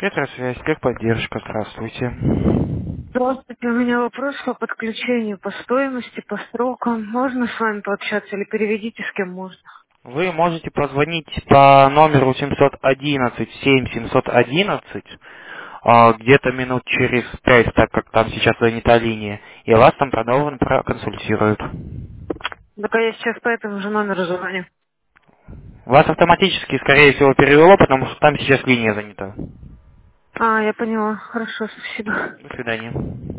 Петросвязь, техподдержка, здравствуйте. Здравствуйте, у меня вопрос по подключению, по стоимости, по срокам. Можно с вами пообщаться или переведите, с кем можно? Вы можете позвонить по номеру 711 где-то минут через 5, так как там сейчас занята линия, и вас там проконсультируют. Так я сейчас по этому же номеру звоню. Вас автоматически, скорее всего, перевело, потому что там сейчас линия занята. Я поняла. Хорошо, спасибо. До свидания.